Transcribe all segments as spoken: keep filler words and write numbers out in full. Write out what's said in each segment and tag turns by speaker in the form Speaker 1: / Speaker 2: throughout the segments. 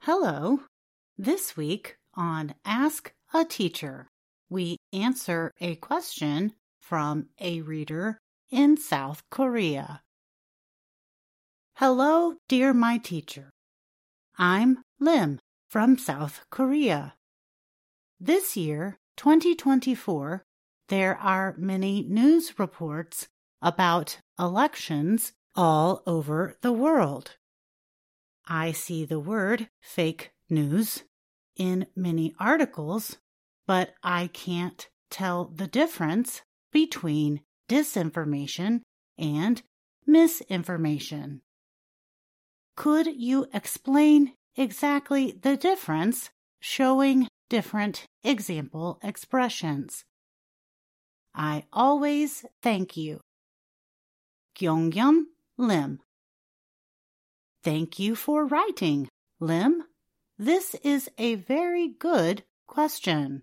Speaker 1: Hello. This week on Ask a Teacher, we answer a question from a reader in South Korea. Hello, dear my teacher. I'm Lim from South Korea. This year, twenty twenty-four, there are many news reports about elections all over the world. I see the word fake news in many articles, but I can't tell the difference between disinformation and misinformation. Could you explain exactly the difference, showing different example expressions? I always thank you. Gyeongyum Lim. Thank you for writing, Lim. This is a very good question.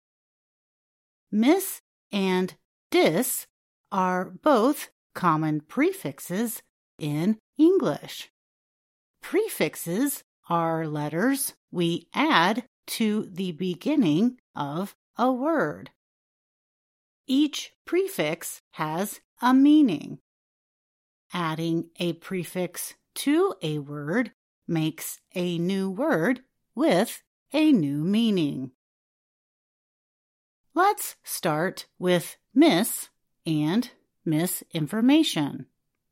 Speaker 1: Mis and dis are both common prefixes in English. Prefixes are letters we add to the beginning of a word. Each prefix has a meaning. Adding a prefix to a word makes a new word with a new meaning. Let's start with mis and misinformation.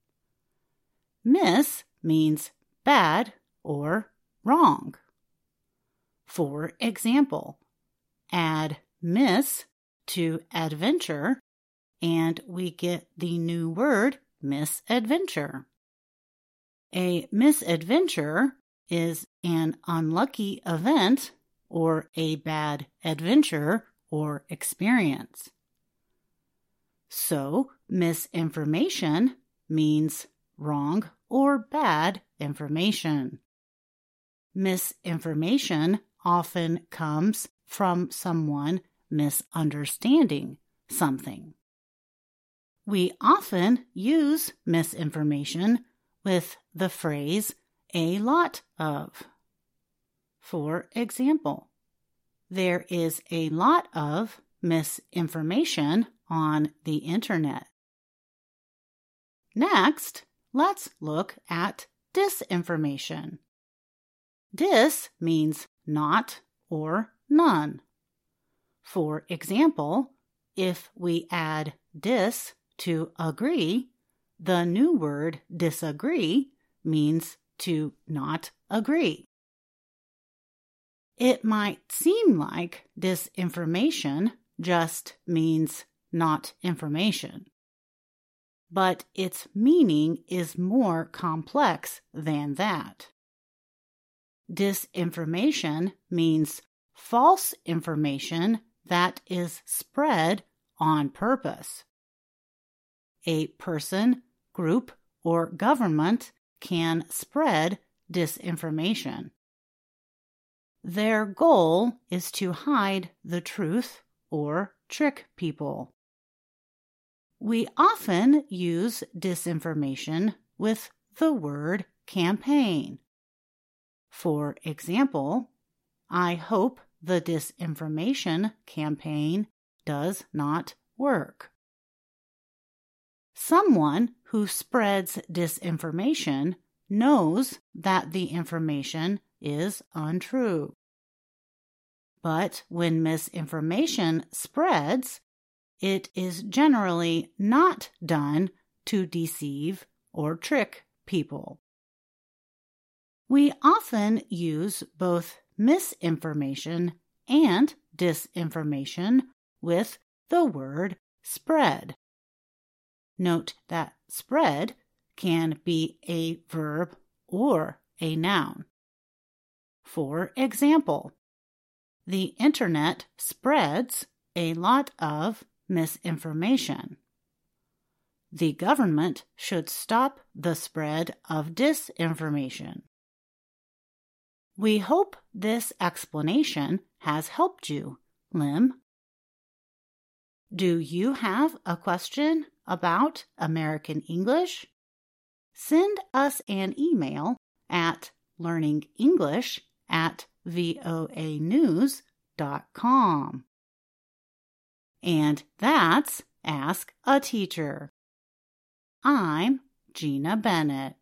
Speaker 1: Mis means bad or wrong. For example, add mis to adventure and we get the new word misadventure. A misadventure is an unlucky event or a bad adventure or experience. So, misinformation means wrong or bad information. Misinformation often comes from someone misunderstanding something. We often use misinformation with the phrase a lot of. For example, there is a lot of misinformation on the internet. Next, let's look at disinformation. Dis means not or none. For example, if we add dis to agree, the new word disagree means to not agree. It might seem like disinformation just means not information, but its meaning is more complex than that. Disinformation means false information that is spread on purpose. A person, group, or government can spread disinformation. Their goal is to hide the truth or trick people. We often use disinformation with the word campaign. For example, I hope the disinformation campaign does not work. Someone who spreads disinformation knows that the information is untrue. But when misinformation spreads, it is generally not done to deceive or trick people. We often use both misinformation and disinformation with the word spread. Note that spread can be a verb or a noun. For example, the internet spreads a lot of misinformation. The government should stop the spread of disinformation. We hope this explanation has helped you, Lim. Do you have a question about American English? Send us an email at learningenglish at voa news dot com. And that's Ask a Teacher. I'm Gina Bennett.